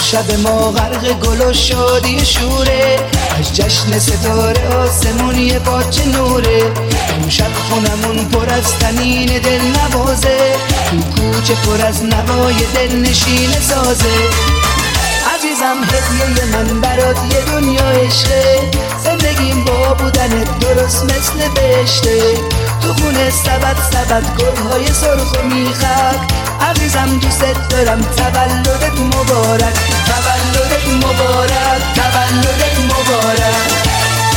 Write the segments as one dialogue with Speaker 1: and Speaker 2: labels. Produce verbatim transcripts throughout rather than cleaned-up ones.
Speaker 1: شب ما غرق گل و شادی شوره، از جشن ستاره آسمون یه پاچه نوره. اون شب خونمون پر از تنین دل نوازه، تو کوچه پر از نوای دل نشین سازه. عزیزم هدیه من برات یه دنیا عشقه، زندگیم با بودنت درست مثل بهشته. تو خونه سبد سبد گلهای سرخ و میخک، عزیزم دوست دارم تولدت مبارک، تولدت مبارک، تولدت مبارک.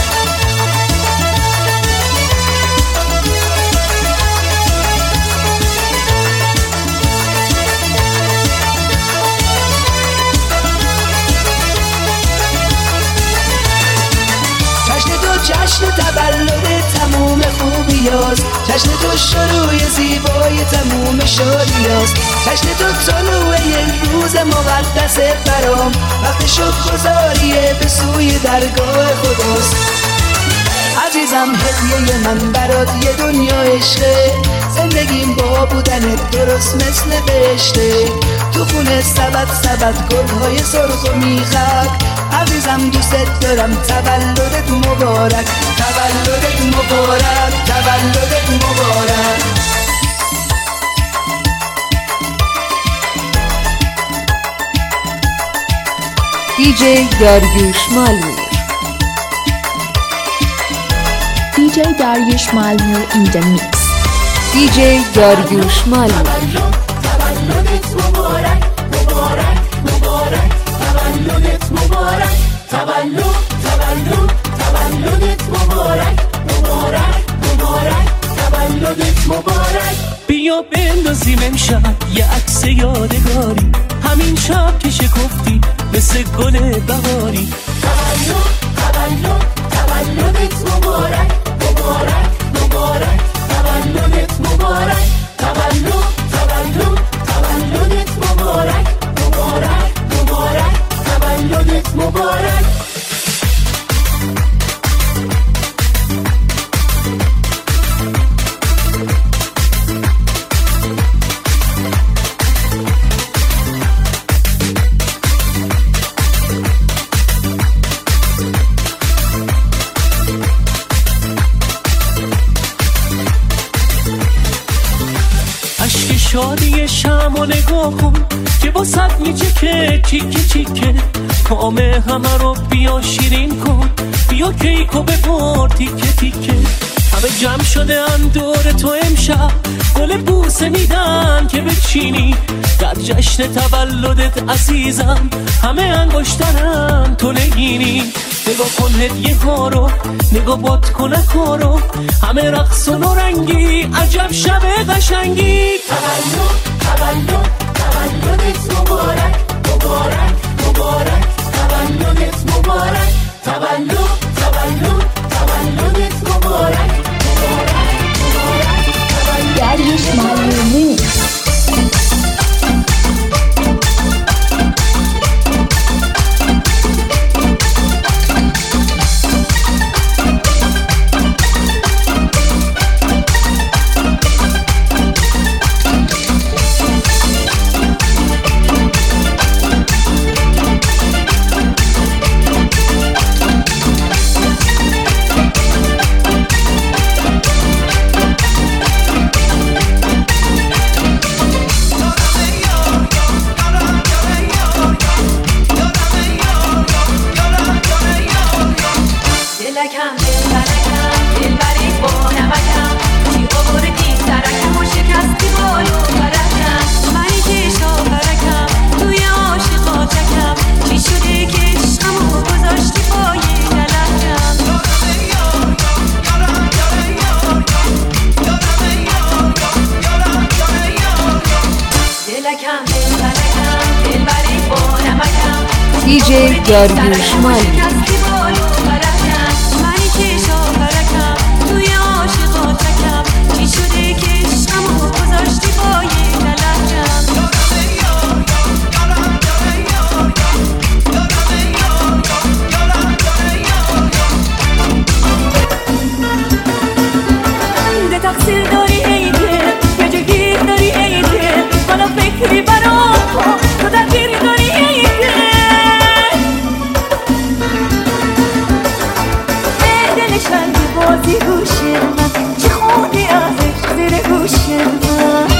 Speaker 1: جشن تولد تموم خوبیاست، جشن تو شروع زیبای تموم شادیاست، جشن تو طلوع یک روز مقدس برام، وقت شکرگزاریه به سوی درگاه خداست. عزیزم هدیه من برات یه دنیا عشقه، زندگیم با بودنت درست مثل بهشته. تو خونه سبد سبد گلهای سرخ و میخک، عزیزم دوست دارم تولدت مبارک، تولدت مبارک، تولدت مبارک.
Speaker 2: دی جی داریوش مالمیر.
Speaker 3: دی جی داریوش مالمیر in the mix.
Speaker 2: دی جی داریوش مالمیر.
Speaker 4: تولدت مبارک، مبارک، مبارک، تولدت مبارک، تولد، تولد، تولدت مبارک، مبارک، مبارک، تولدت مبارک.
Speaker 5: بیا بندازیم امشب یه عکس یادگاری، همین شب که شکفتی مثل گل بهاری.
Speaker 4: تولد، تولد، تولدت مبارک، مبارک، مبارک، تولدت مبارک، تولد، تولد، تولدت مبارک، مبارک، مبارک، تولدت مبارک.
Speaker 5: شادی شم و نگاه کن که با صد میچکه چیکه چیکه، کام همه رو بیا شیرین کن، بیا کیکو ببر تیکه تیکه. همه جمع شده ان دور تو امشب، گل بوسه میدن که بچینی در جشن تولدت عزیزم. همه انگشترن تو نگینی، نگاه کن هدیه ها رو، نگاه باد کنک ها رو، همه رقص و رنگی، عجب شب قشنگی.
Speaker 4: تولد، تولد، تولدت مبارک، مبارک، مبارک، تولدت مبارک، تولد، تولد، تولدت مبارک، مبارک، مبارک، تولد.
Speaker 3: داریوش مالمیر.
Speaker 2: دی جی داریوش مالمیر.
Speaker 6: تقصیر داری ای دل، یه جگیر داری ای دل، حالا فکری برام کن، تو دلگیری داری ای دل. روشن بازی گوش من چه خونی ازش زیر گوش من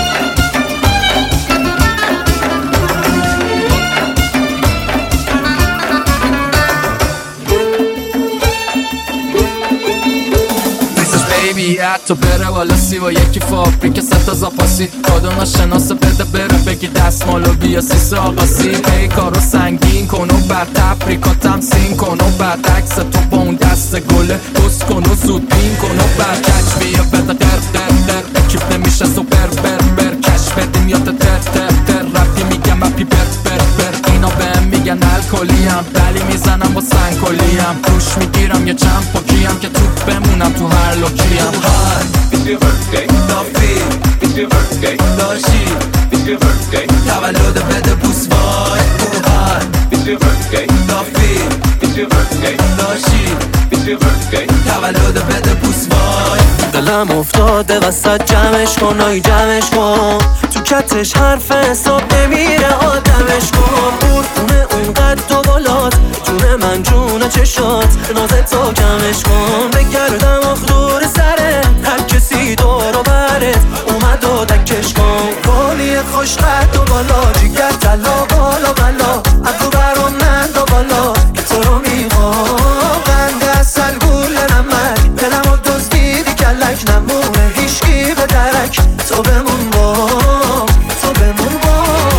Speaker 7: تو بره والا سی و یکی فابریک ست از آپاسی کادو ناشناسه بده بره بگی دستمالو بیا سیس آقاسی ای کارو سنگین کن و بر تپریکا تمسین کن و بعد عکس تو با اون دست گله بس کن و زود بین کن و بعد کچ بیا بده در در در اکیب نمیشه سوپر بر بر کشف بدیم یاد تر تر تر رپی میگم اپی بر بر بر اینا بهم میگن الکلیم بلی میزنم با سنگکلیم روش میگیرم یه چند پاکیم که تو بمونم تو هر لوکیم
Speaker 8: It's your birthday, Dafi. It's your birthday, Dashi. It's your birthday.
Speaker 7: تولد بده بوس وای اوهان.
Speaker 8: It's your birthday,
Speaker 7: Dafi.
Speaker 8: It's your birthday,
Speaker 7: Dashi.
Speaker 8: It's your birthday.
Speaker 7: تولد بده بوس وای.
Speaker 5: دلم افتاده وسط جمعش کن آی جمعش کن تو کتش حرف حساب نمیره آدمش کن قربونه اون قد و بالات جون من جون چشات نازت تا کمش کن بگردم آخدور سره هر کسی دور و برت اومد و دکش کن بالی خوش قد و بالا جگر تلا بالا بالا اگو برام نند و بالا که تو رو میخوام قند اصل گول نمک دلم و دزدیدی کلک نمونه هیشگی به درک تو بمون با تو بمون با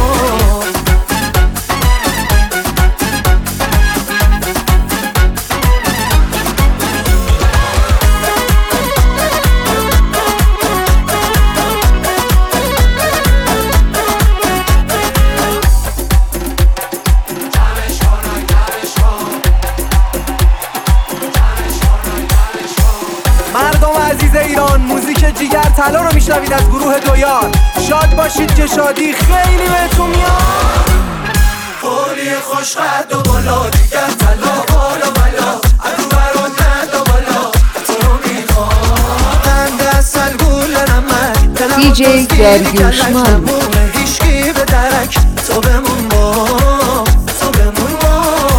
Speaker 9: مردم عزیز ایران موزیک جیگر طلا رو میشنوید از گروه دویار شاد باشید که شادی خیلی بهتون میاد
Speaker 5: بالی خوش قد و بالا جیگر طلا بالا بالا اگو برون ند و بالا تو رو میخوام قند اصل گول نمک
Speaker 2: دی جی داریوش مالو
Speaker 5: هیشگی به درک تو بمون با تو بمون با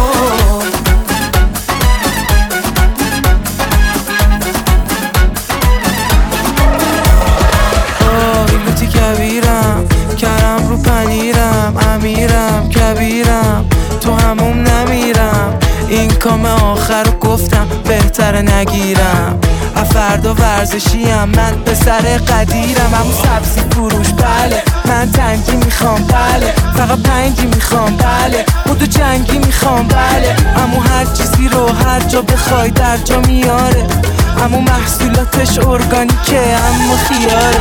Speaker 5: آیلوتی کبیرم کرم رو پنیرم امیرم کبیرم تو هموم نمیرم این کام آخر رو گفتم بهتره نگیرم فردا ورزشیم من به سر قدیرم همون سبزی فروش بله من تنگی میخوام بله فقط پنگی میخوام بله بودو جنگی میخوام بله همون هر چیزی رو هر جا بخوای در جا میاره همون محصولاتش ارگانیکه اما خیاره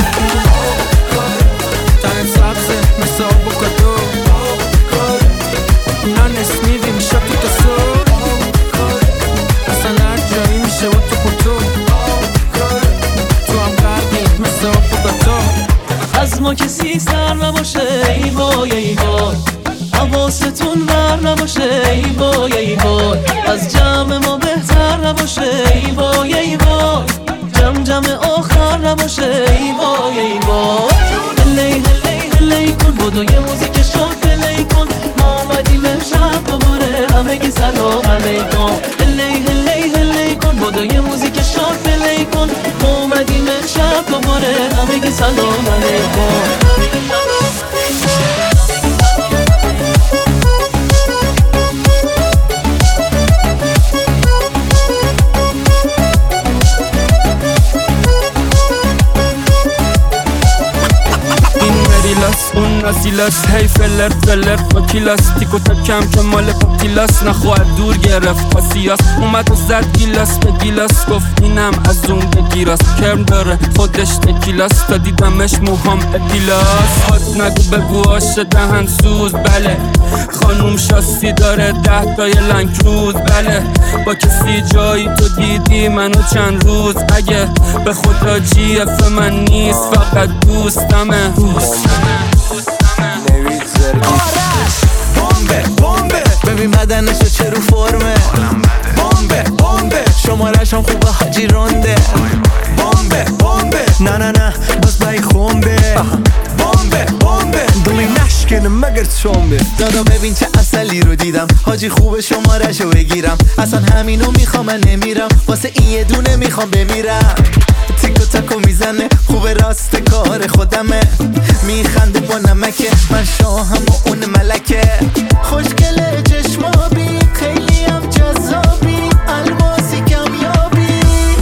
Speaker 5: تنم سبزه مثل آبوکادو اینا نسمیدی میشه تو کسو اصلا هر جایی میشه و تو پوتو تو هم قرقی مثل آبوکادو از ما کسی سر نباشه ای وای ای وای حواستون بر نباشه ای وای ای وای از جمع ما بهتر نباشه ای وای ای وای جمع جمع آخر نباشه ای وای ای وای هلی هلی هلی کن بودو یه موزیک شاد پلی کن ما آمدیم امشب دوباره همگی سلام علیکم هلی هلی هلی کن بودو یه موزیک شاد پلی کن ما آمدیم امشب دوباره همگی سلام علیکم
Speaker 10: اون نازیلاس هی فلر فلر با کلاس تیکو تکم که مال پاکیلاس نخواهد دور گرفت پاسیاس اومد و زد گیلاس به گیلاس گفت اینم از اون بگیراس کرم داره خودش تکیلاس تا دیدمش موهام اپیلاس حد نگو بگو آش دهن سوز بله خانوم شاسی داره ده تای لنکروز بله با کسی جایی تو دیدی منو چند روز اگه به خدا جی اف من نیست فقط دوستمه
Speaker 9: نوید زرگی آرش بمبه بمبه ببین بدنشو چه رو فرمه بمبه بمبه شمارش هم خوبه حاجی رونده بمبه بمبه نه نه نه بس بای خونده بمبه بمبه دلی نشکنه مگر چنبه دادا ببین چه اصلی رو دیدم حاجی خوب شمارشو بگیرم، اصلا همینو میخوام من نمیرم، واسه این یه دونه میخوام بمیرم. تیکو تاکو میزنه خوب راست کار خودمه، میخنده با نمکه من شاهم و اون ملکه. خوشگله چشمابی خیلی هم جذابی، الماسی کمیابی.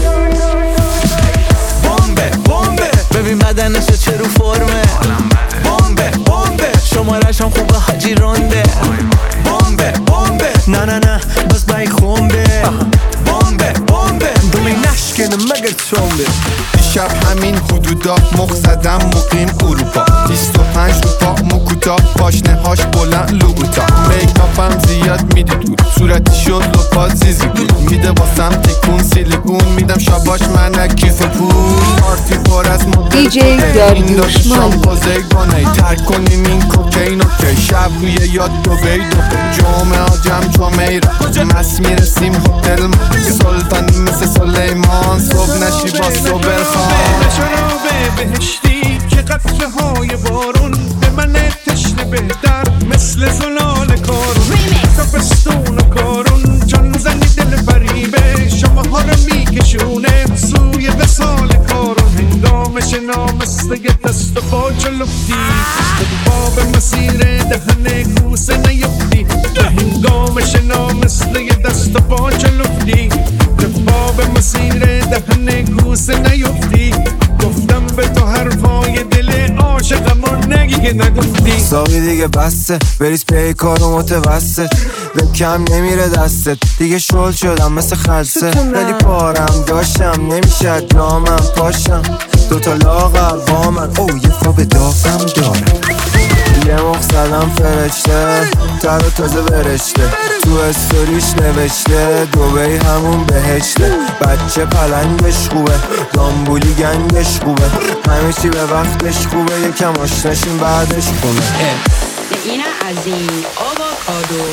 Speaker 9: بمبه بمبه ببین بدنشو چه رو فرمه، بمبه بمبه شمارش هم خوبه حاجی رونده. بمبه بمبه نه نه نه بس بای خونده. بمبه بمبه
Speaker 11: دومی نشکنه مگر چونده. دیشب همین حدودا مخ زدم مقیم اروپا، بیست و پنج رو پا مکوتا، پاشنه هاش بلند لوگوتا. میکاپم زیاد میده دود، صورتی شد لپا زیزی بود، میده واسم تکون سیلیکون، میدم شباش من کیف پول. پارتی پر از
Speaker 2: دی جی داریوش مالی.
Speaker 11: ترک کنیم این کوکین اوکی، شب روی یاد دوبی دوبی، جمعه ها جمع جمعه را مست میرسیم هتل سلطان مثل سلیمان، صبح نشی با صبر خان.
Speaker 12: شراب بهشتی که قطره های بارون به من تشنه بهتر مثل زلال کارون. تابستون و کارون جان زنی دل فریبه، شما ها رو میکشونه سوی وصال کارون. هنگام شنا مثل یه دست و با جلوفتی، باب مسیر دهن کوسه نیفتی. هنگام شنا مثل یه دست و با جلوفتی، باب مسیر دهن کوسه نیفتی. گفتم به تو حرفای دل عاشقمون نگی که نگفتی.
Speaker 13: ساقی دیگه بسته بریز پی کارو متوسط، به کم نمیره دستت دیگه، شل شدم مثل خلصه. ولی پارم داشتم نمیشه دامم پاشم، دوتا لاغر با من او یه خواب دافم دارم. یه مخ زدم فرشته تر و تازه برشته، تو استوریش نوشته دوبی همون بهشته. بچه پلنگش خوبه دامبولی گنگش خوبه، همه چی به وقتش خوبه، یکم آشناشیم بعدش خونه.
Speaker 14: اینه از این آووکادو.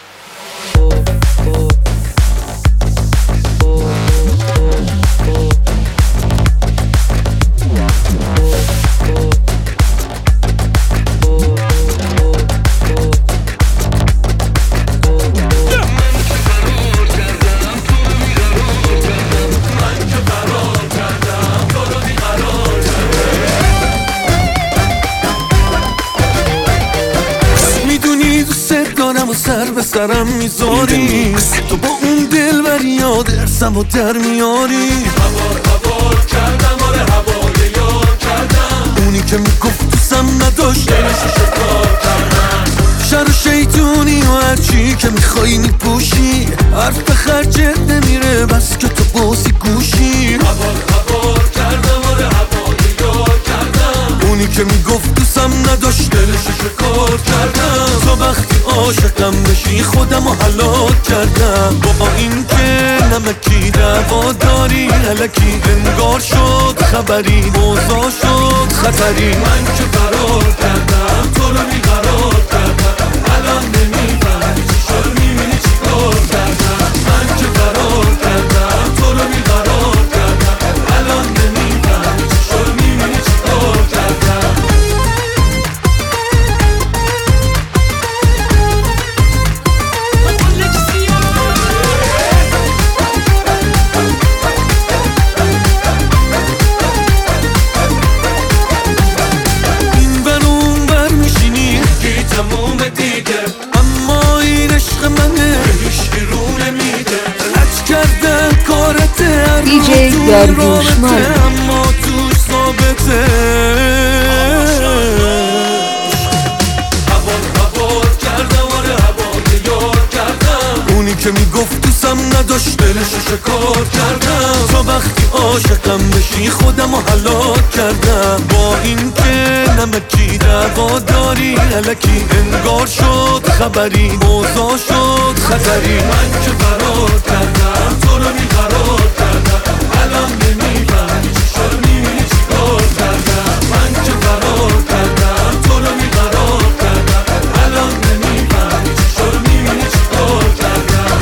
Speaker 12: سر به سرم میذاری، تو با اون دل بر یاد ارسم و در میاری. هوار هوار کردم آره هوای یار کردم، اونی که میگفت دوستم نداشت دلشو شکار کردم. شر و شیطونی و هرچی که میخوایی میپوشی، حرف به خرجت نمیره بس که تو بازی گوشی. هوار هوار کردم آره هوای یار کردم، اونی که میگفت دوستم نداشت دلشو شکار کردم. تو وقتی عاشقم بشی خودم رو هلاک کردم، با این که نمکی دوا داری الکی انگار شد خبری، موضوع شد خطری. من که فرار کردم تو رو بیقرار کردم، الان نمیفهمی چی شد میبینی چی کار کردم. من که فرار کردم تو رو بیقرار کردم، الان نمیفهمی چی شد میبینی چی کار کردم.
Speaker 2: دی جی داریوش مالی.
Speaker 12: اما توش ثابته. هوار هوار کردم آره هوای یار کردم، اونی که میگفت دوستم نداشت دلشو شکار کردم. تا وقتی عاشقم بشی خودم رو هلاک کردم، با این که نمکی دوا داری الکی انگار شد خبری، موضوع شد خطری. من که فرار کردم تو رو بیقرار کردم، الان نمیفهمی چی شد میبینی چی کار کردم. من که فرار کردم تو رو بیقرار کردم، الان نمیفهمی چی شد میبینی چی کار کردم.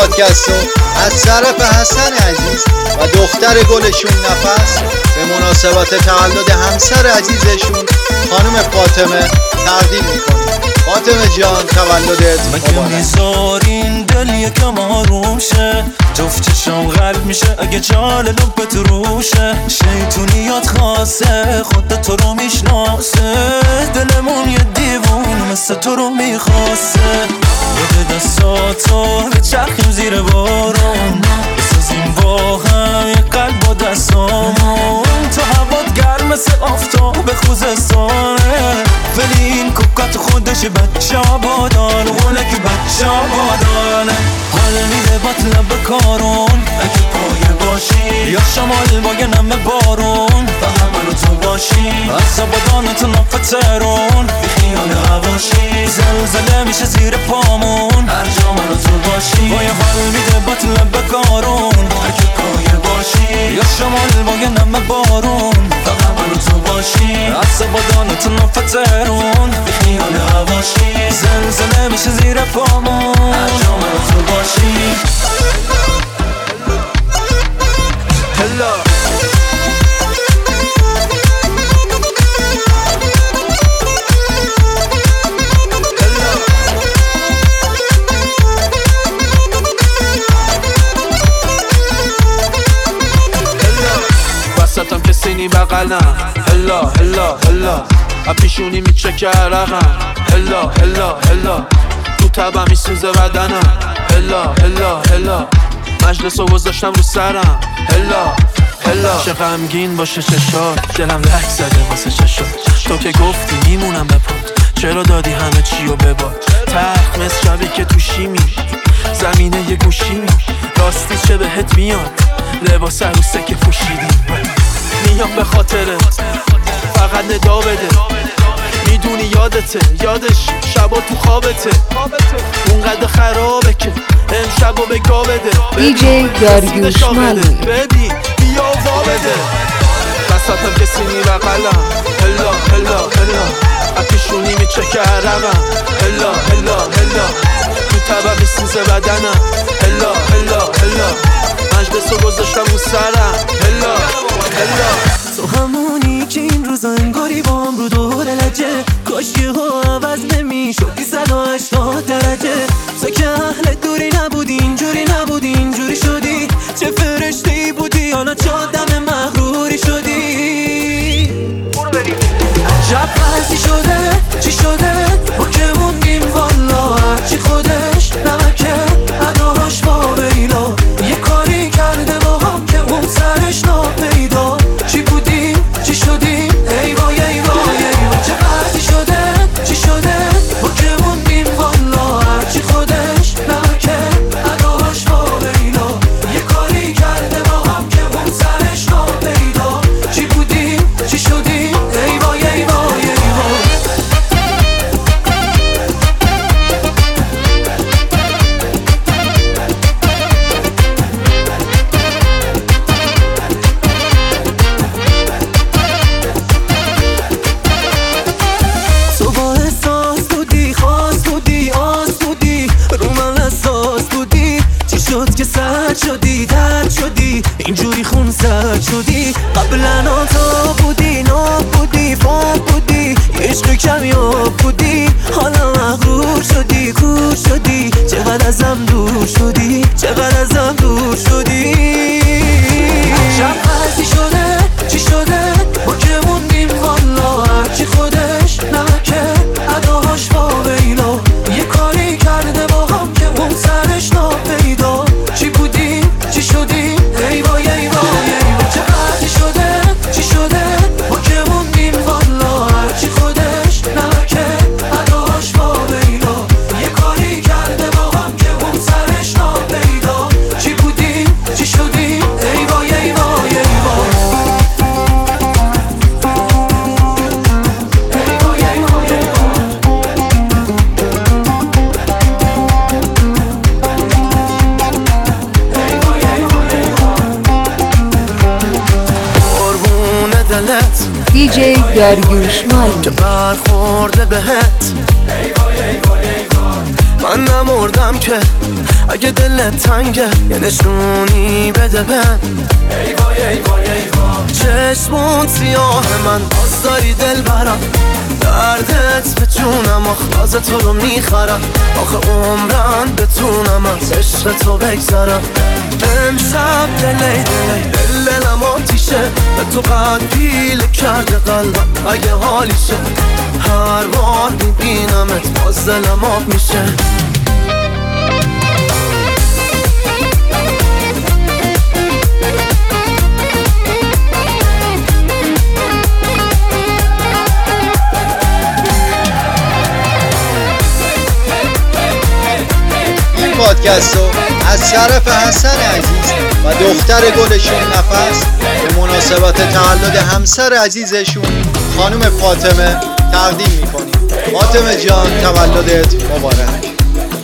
Speaker 15: پادکست رو از طرف حسن عزیز و دختر گلشون نفس به مناسبت تولد همسر عزیزشون خانم فاطمه تقدیم میکنیم. فاطمه جان تولدت مبارک.
Speaker 16: میذارین دل یکم آروم شه، جفت چشم قلب میشه اگه جال لبت روشه. شیطونیات خاصه خود تو رو میشناسه، دلمون یه دیوون مثل تو رو میخواسته. بده دستاتو بچرخیم زیر بارون، بسازیم با هم یه قلب با دستامون. تو هوات گرم مثل آفتاب خوزستانه، ولی این کوکات خودش بچه آبادان، اونه که بچه آبادانه. حال میده باطلب بکارون اگه پایه باشی، یا شمال با یه نمه بارون فقط منو تو باشی. از آبادان تا ناف ترون بی خیال هواشی، زلزله میشه زیر پامون هر جا منو تو باشی. با یه حال میده باطلب بکارون اگه پایه باشی، یا شمال با یه نمه بارون فقط منو تو باشی. از آبادان تا ناف ترون بی خیال هواشی، زلزله میشه زیر پامون هر جا منو تو باشی. Hello.
Speaker 17: وسطم که سینی بغلم، هلا هلا هلا اپیشونی میچکه عرقم، هلا هلا هلا تو تبم میسوزه بدنم، هلا هلا هلا مجلس رو گذاشتم رو سرم، هلا هلا چه غمگین باشه چشات، دلم لک زده واسه چشات. تو که گفتی میمونم بپاد، چرا دادی همه چی رو بباد. تخت مثل شبی که تو شیمی، زمینه یه گوشی می، راستی چه بهت میاد لباس عروسه که پوشیدی. میام به خاطرت فقط ندا بده، میدونی یادته یادش شبا تو خوابته، اونقدر خرابه که امشبا به گا بده.
Speaker 2: دی جی داریوش مالی
Speaker 17: ببین بیا وا بده. وسطم که سینی بغلم، هلا هلا هلا اپیشونی میچکه عرقم، هلا هلا هلا تو تبم میسوزه بدنم، هلا هلا هلا مجلس رو گذاشتم رو سرم، هلا هلا.
Speaker 16: تو همونی که این روزا انگاری با هم رو دور لجه، کاشکی ها عوض نمیشدی صد و هشتاد درجه. تو که اهل دوری نبودی اینجوری نبودی اینجوری شدی، چه فرشته‌ای بودی حالا چه آدم مغروری شدی. عجب پرسی شده چی شده ما که موندیم والا، هرچی خودش نمکه اداش با بیلا. یه کاری کرده با هم که اون سرش ناپیدا، چی بودیم چی شدیم ای وای ای وای ای وای. چه پرسی شده چی شده ما که موندیم والا، هرچی خودش نمکه اداش با بیلا. یه کاری کرده با هم که اون سرش ناپیدا، چی بودیم چی شدیم ای وای ای وای ای وای. تو با احساس بودی خاص بودی آس بودی رو من اساس بودی، چی شد که سرد شدی درد شدی اینجوری خون سرد شدی. قبلا تو بودی ناب بودی فاب بودی عشق کمیاب بودی، حالا مغرور شدی کور شدی. چقدر ازم دور شدی چقدر ازم دور شدی. شب پرسی شده چی شده ما که موندیم والا، هرچی خودش نمکه اداهاش با بیلا. یه کاری کرده با هم که اون سرش ناپیدا، چی بودیم چی شدیم ای وای ای وای ای وای. چه پرسی شده چی شده ما که موندیم والا، هرچی خودش نمکه اداهاش با بیلا. یه کاری کرده با هم که اون سرش ناپیدا، چی بودیم چی شدیم ای وای ای وای ای وای.
Speaker 2: دی جی داریوش مالی
Speaker 16: که برخورده بهت،
Speaker 12: من نمردم که اگه دلت تنگه یه نشونی بده بهم. ای وای ای وای ای وای چشمون سیاه من باز داری دل برم، دردت به جونم آخلاز تو رو میخرم. آخه عمرم بتونم از عشق تو بگذرم. امشب دلی دلی دل دلم آتیشه، به تو قد پیله کرده قلبم اگه حالیشه. هر بار میبینمت باز دلم آب میشه.
Speaker 15: پادکست رو از طرف حسن عزیز و دختر گلشون نفس به مناسبت تولد همسر عزیزشون خانم فاطمه تقدیم میکنیم. فاطمه جان تولدت مبارک.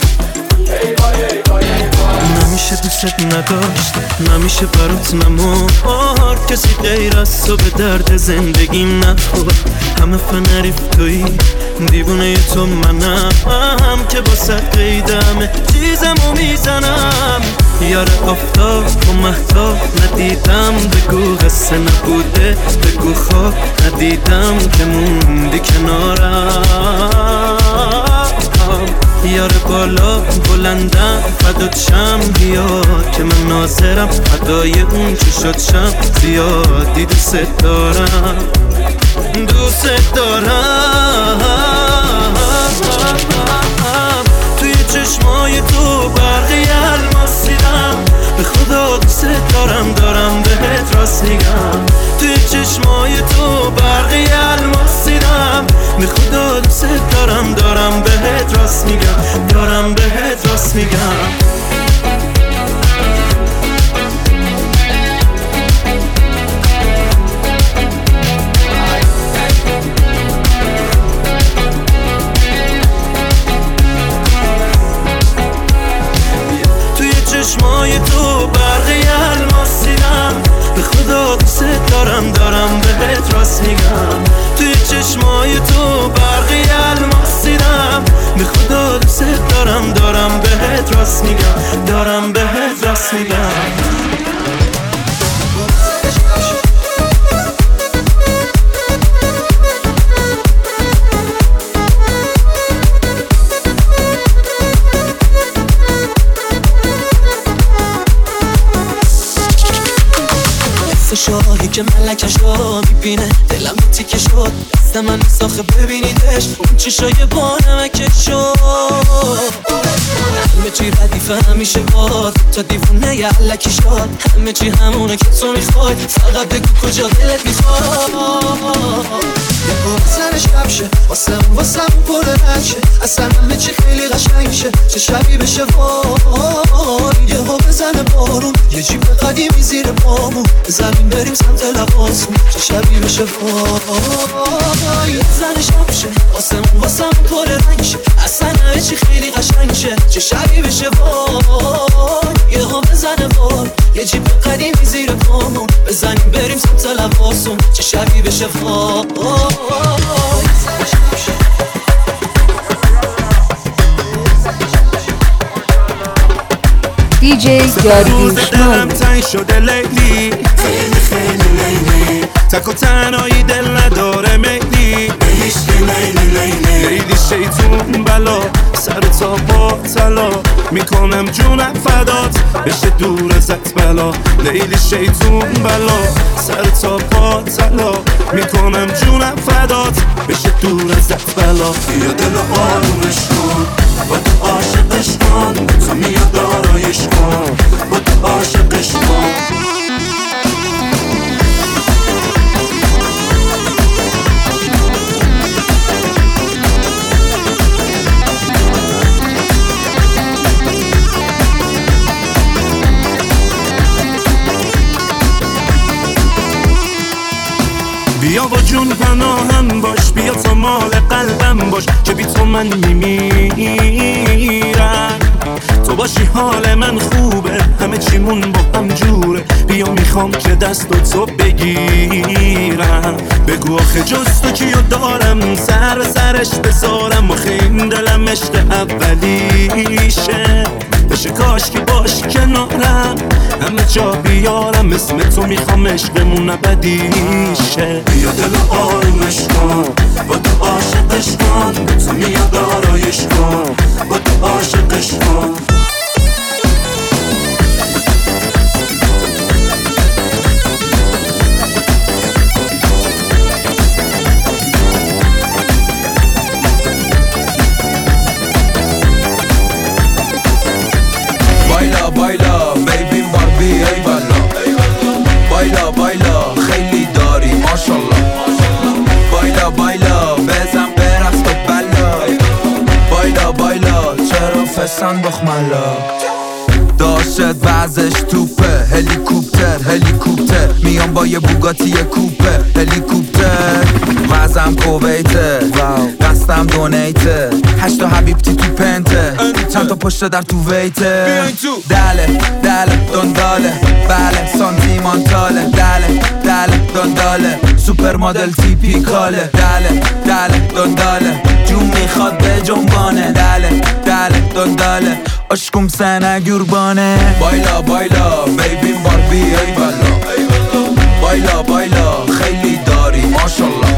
Speaker 16: نمیشه دوست نداشت، نمیشه برات نمار، کسی غیر از تو به درد زندگیم نخور. همه فنریف توی دیوونه تو منم که با سر قیدمه چیزمو میزنم. یار آفتاب و مهتاب ندیدم، بگو قصه نبوده، بگو خواب ندیدم که موندی کنارم. یار بالا بلندم فدات شم، بیا که من ناظرم فدای اون چه شد شم. زیادی دوست دارم دوست دارم. توی چشمای تو برقی الماس دیدم، به خدا دوست دارم دارم بهت راست میگم. توی چشمای تو برقی الماس دیدم، به خدا دوست دارم دارم بهت راست میگم دارم بهت راست میگم. چشمای تو برقی الماس دیدم، به خدا دوست دارم دارم بهت راست میگم. توی چشمای تو برقی الماس دیدم، به خدا دوست دارم دارم بهت راست میگم دارم بهت راست میگم. شاهی که ملکش رو میبینه دلم تیکه شد، دست من ساخه ببینیدش اون چشای با نمکش شد. همه چی ردیفه همیشه باد تا دیوونه یه علکی شد. همه چی همونه که تو میخوای، فقط بگو کجا دلت میخواد. یه با بزن شب شه واسم واسم پر رنگ شه، اصلا همه چی خیلی قشنگ شه. چه شبی بشه وای یه با بزن بارون، یه جیب قدیمی زیر پامون بزنیم بریم سمت لباسون. چه شبی بشه وای زن شب شه واسم واسم پر رنگ شه، اصلا همه چی خیلی قشنگ شه. چه شبی بشه وای یه ها بزن بار، یه جیب قدیمی زیر پامون بزنیم بریم سمت لباسون. چه شبی بشه وای
Speaker 2: دی جی داریوش مال.
Speaker 12: تنگ شده لیلی خیلی خیلی لیلی، تک و تنهایی دل نداره میلی. لیلی لیلی لیلی شیطون بلا سر تا با طلا، میکنم جونم فدات بشه دور ازت بلا. لیلی شیطون بلا سر تا پا طلا، میکنم جونم فدات بشه دور ازت بلا. بیا دل آرومش کن با تو عاشقش کن، تو میاد دارایش کن با تو عاشقش کن. بیا با جون پناهم باش، بیا تا مال قلبم باش، که بی تو من میمیرم.
Speaker 16: تو باشی حال من خوبه، همه چیمون با هم جوره. بیا میخوام که دستت تو بگیرم، بگو آخه جز تو کیو دارم، سر سرش بذارم. آخه این دلم عشق اولیشه، بشه کاش که باشی کنارم، همه جا بیارم اسم تو. میخوام عشقمون ابدیشه. بیا دل آرومش کن، با تو عاشقش کن، تو میاد آرایش کن، با تو عاشقش کن.
Speaker 18: بایلا بایلا بیبی باربی ای والا، بایلا بایلا خیلی داری ماشالله. بایلا بایلا بزن برقص تو بلا، بایلا بایلا چرا فسن بخملا. داشت وزش توپه، هلیکوپتر هلیکوپتر میام با یه بوگاتی کوپه. هلیکوپتر وزم کویته، قصدم دونیته، هشتا حبیبتی تو پنته، چند تا پشت در تو ویته. دله دله دنداله، بله سانتیمانتاله. دله دله دنداله، سوپر مدل تیپیکاله. دله دله دنداله، جون میخواد به جنبانه. دله دله دنداله، عشقم سنه گربانه. بایلا بایلا بیبی باربی ای والا، بایلا بایلا خیلی داری ماشالله.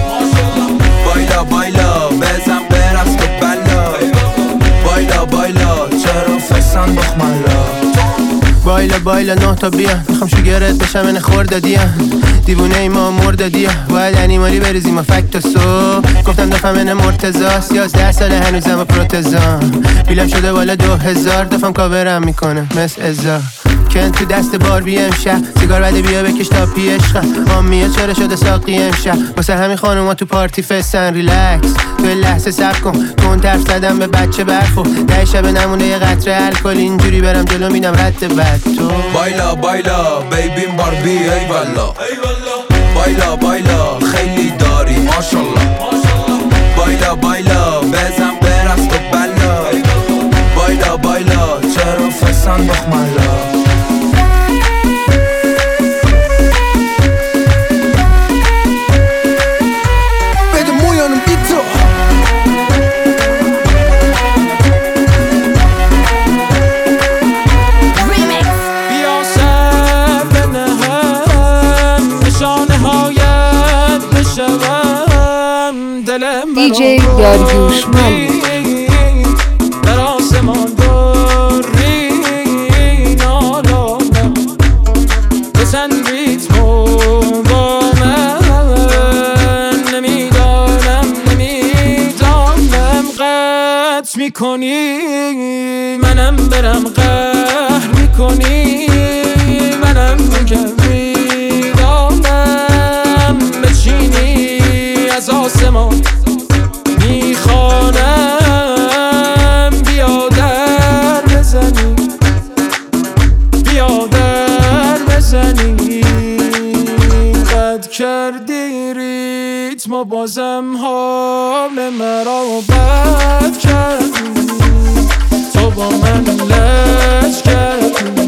Speaker 18: بایلا بایلا بزن برقص تو بلا، بایلا بایلا چرا فسن بخملا.
Speaker 19: بایلا بایلا نه تا بیا، میخوام شگرت بشم این خورده دیم. دیوونه ای ما مرده دیا، باید انیمالی بریزیم و فکت و سو. گفتم دفعه من مرتزاست، یازده ساله هنوزم و پروتزام. بیلم شده بالا دو هزار، دفعم کاورم میکنه مثل ازا. کن تو دست باربی امشب، سیگار بده بیا بکش تا پی عشقم. آمیه چرا شده ساقی امشب، واسه همین خانوما تو پارتی فستن. ریلکس تو لحظه صبر کن، تون طرف زدم به بچه برفو. ده شب نمونه یه قطره الکل، اینجوری برم جلو میدم رد بد تو.
Speaker 18: بایلا بایلا بیبی باربی ای والا، بایلا بایلا خیلی داری ماشالله. بایلا بایلا بزن برقص تو بلا، بایلا بایلا چرا فسن بخملا.
Speaker 12: بده مویانم ایتو
Speaker 5: بیا سر بنهم، نشانه هایت بشوم. دلم
Speaker 2: دی جی داریوش مالی
Speaker 5: در آسمان داری نالانم، بزن ریتمو با من. نمیدانم نمیدانم قطع میکنی منم برم، قهر میکنی منم میگم میدانم. بچینی از آسمان میخوانم، بیا در بزنی، بیا در بزنی. قد کردی ریتم و بازم حال مرا بد کردی، تو با من لج کردی.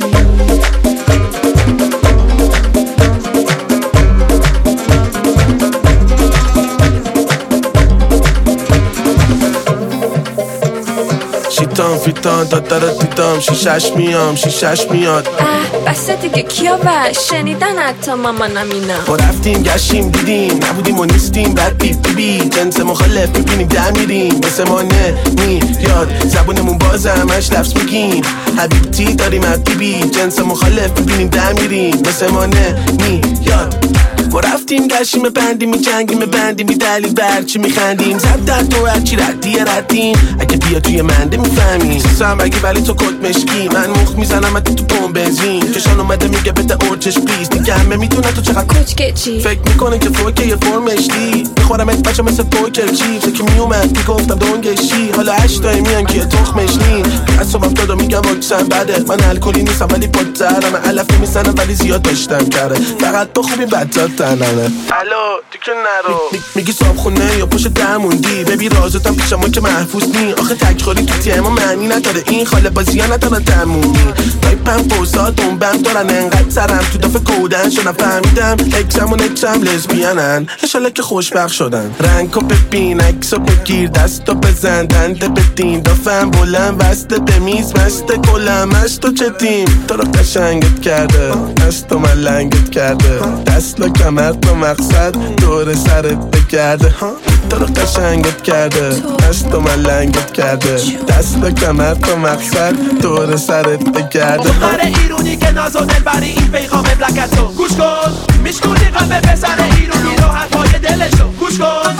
Speaker 12: شیطان فیتان تا داره دیدم، شیشش میام شیشش میاد.
Speaker 20: اه بس دیگه کیا بش شنیدن حتی مامانم اینا.
Speaker 12: با رفتیم گشتیم دیدیم، نبودیم و نیستیم بعد بی بی بی. جنس مخالف ببینیم در میریم، مثل ما نه میاد زبونمون باز همش لفظ میگیم. حبیبتی داریم حبیبی، جنس مخالف ببینیم در میریم، مثل ما نه میاد. ما رفتیم گشتیم بندیم میجنگیم بندیم بی دلیل برچی میخندیم. زد در تو هرچی ردیه ردیم، اگه بیا توی منده میفهمی. سیسم اگه ولی تو کد مشکی، من مخ میزنم ات تو پمپ بنزین. کشان اومده میگه بده اورچش پلیز، دیگه همه میدونه تو چقدر
Speaker 20: کوچکه چی
Speaker 12: فکر میکنه که فوکه یه فرمش دی. میخورم ات بچه مثل پوکر چیپس که میومد میگفتم دونگشی. حالا هشتای میان که تخمش نی، از صبح دادو میگم واکسن بده. من الکلی نیستم ولی پات زهرم، علف میزنم ولی زیاد داشتم کرده. فقط با خوبی بد تنمه.
Speaker 21: الو تو که نرو
Speaker 12: می- میگی صاحب خونه یا پشت در موندی، ببین رازتم پیش ما که محفوظ نی. آخه تکخوری تو تیما معنی نداره، این خاله بازی ها ندارن تمومی. تایپم پوسا دنبم دارن انقدر سرم تو دافه کودن شو نفهمیدم اکسم و نکسم لزبیانن، اشاله که خوشبخت شدن. رنگو ببین عکسو بگیر دستو بزن دنده بدین، دافم بلند وسته به میز مست کلم هستو چه تیم. تو رو قشنگت کرده دستو من لنگت کرده، دست و کمر تو مقصد دور سرت بگرده. تو رو قشنگت کرده دست و من لنگت کرده، دست و کمر تو مقصد دور سرت بگرده.
Speaker 21: دختر ایرونی که ناز و دلبری این پیغام بلکتو گوش کن، میشکونی قلب پسر ایرونی رو حرفای دلشو گوش کن.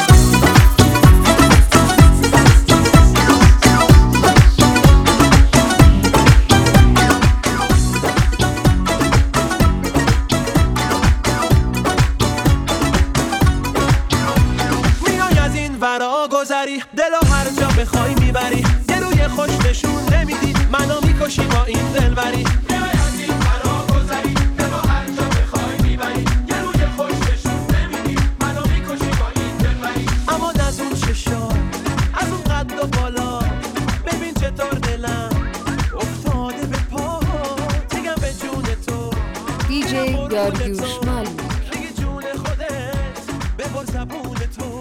Speaker 21: دلو هر جا بخوای میبری، یه روی خوش نشون نمیدی منو میکشی با این دلبری. میای از این فرا گذری، دلو هر جا بخوای میبری، یه روی خوش نشون نمیدی منو میکشی با این دلبری. اما از اون چشا از اون قد و بالا ببین چطور دلم افتاده به پا، دیگم به جون تو
Speaker 2: دی جی داریوش مالو.
Speaker 21: دیگه جون خودت ببر زبون تو.